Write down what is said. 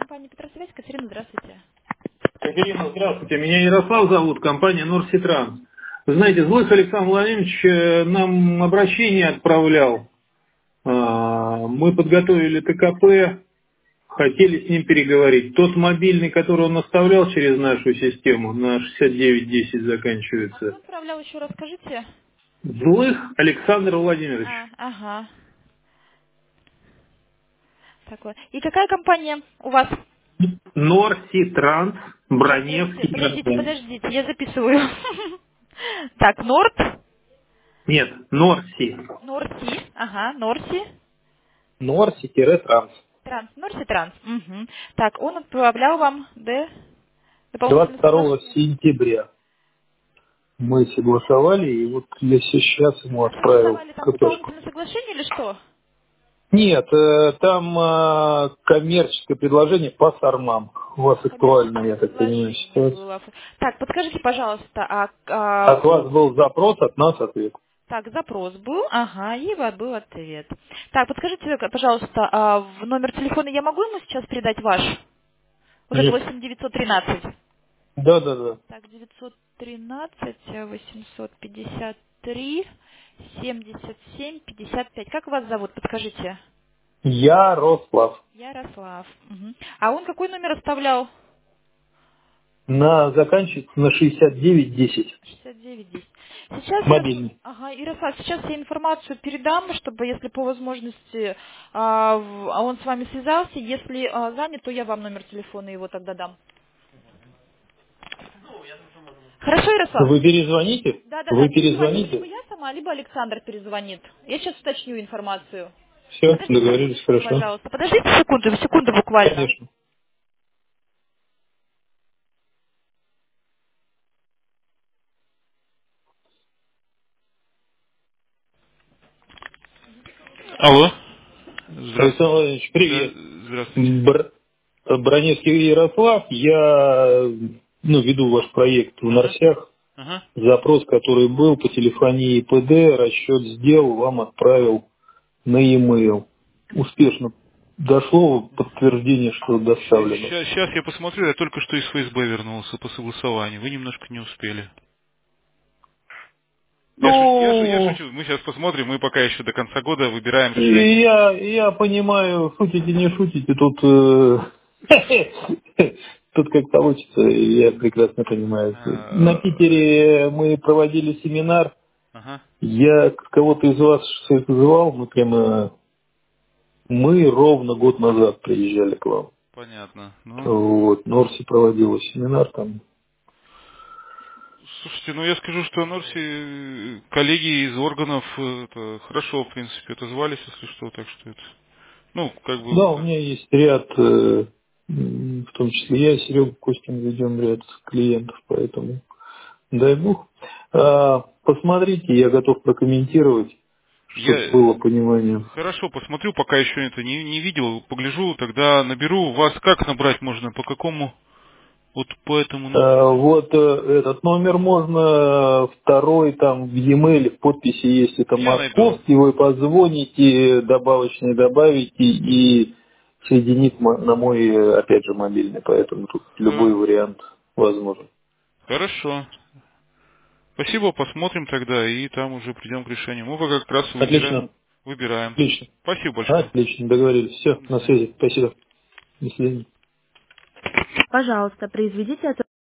Компания Петросвязь. Катерина, здравствуйте. Катерина, здравствуйте. Меня Ярослав зовут, компания Норситранс. Вы знаете, Злых Александр Владимирович нам обращение отправлял. Мы подготовили ТКП, хотели с ним переговорить. Тот мобильный, который он оставлял через нашу систему, на 6910 А кто заканчивается. отправлял еще раз, скажите? Злых Александр Владимирович. Ага. Такое. И какая компания у вас? Норситранс, Нет, подождите, Броневский. подождите, я записываю. Так, Нет, Норси. Норси, ага, Норси, Норси-транс. Норси Транс. Угу. Так, он отправлял вам дополнительное 22 соглашение. сентября. Мы согласовали, и вот я сейчас ему отправил Согласовали там КПшку. дополнительное соглашение или что? Нет, там коммерческое предложение по сормам. У вас актуально, Коммерческое я так понимаю, предложение ситуация. было. Так, подскажите, пожалуйста, От вас был запрос, от нас ответ. так, запрос был, ага, и был ответ. Так, подскажите, пожалуйста, в номер телефона я могу ему сейчас передать ваш? Вот это Конечно. 8913. Да, да, да. Так, 913 853 77 55. Как вас зовут, подскажите? Ярослав. Ярослав. Мгм. А он какой номер оставлял? Заканчивается на 6910. 6910. Сейчас, Мобильный. ага, Ярослав, сейчас я информацию передам, чтобы, если по возможности, он с вами связался, если занят, то я вам номер телефона его тогда дам. Хорошо, Ярослав? Вы перезвоните? Да-да-да, Вы перезвоню либо перезвоните? я сама, либо Александр перезвонит. Я сейчас уточню информацию. Все, Подождите договорились, секундочку, хорошо. пожалуйста. Подождите секунду буквально. Конечно. Алло. Александр Здравствуйте. Владимирович, привет. Здравствуйте. Броневский Ярослав, я веду ваш проект в Ага. Норсях. Ага. Запрос, который был по телефонии ПД, расчет сделал, вам отправил на e-mail. Успешно дошло подтверждение, что доставлено. Сейчас я посмотрю, я только что из ФСБ вернулся по согласованию. Вы немножко не успели. Я Ну, шучу. Мы сейчас посмотрим, мы пока еще до конца года выбираем и решение. я понимаю, шутите, не шутите, тут, тут как получится, я прекрасно понимаю. На А, Питере мы проводили семинар. Ага, Я кого-то из вас звал, мы ровно год назад приезжали к вам. понятно. Ну, Вот, Норси проводила семинар там. слушайте, я скажу, что Норси, коллеги из органов, это хорошо, в принципе, отозвались, если что, так что это, как бы, Да, у меня есть ряд, в том числе я и Серега Костин ведем ряд клиентов, поэтому дай бог. Посмотрите, я готов прокомментировать, чтобы было я понимание. хорошо посмотрю, пока еще это не видел, погляжу, тогда наберу. Вас как набрать можно, по какому, вот по этому номеру? Вот этот номер можно, второй там в e-mail, в подписи есть, это Я найду. московский, вы позвоните, добавочный добавите и соединит на мой, опять же, мобильный, поэтому тут любой вариант возможен. Хорошо. Спасибо, посмотрим тогда, и там уже придем к решению. Мы пока как раз Отлично, выбираем. отлично, Спасибо большое. отлично, договорились. Все, До на свидания. связи, спасибо, до свидания. Пожалуйста, произведите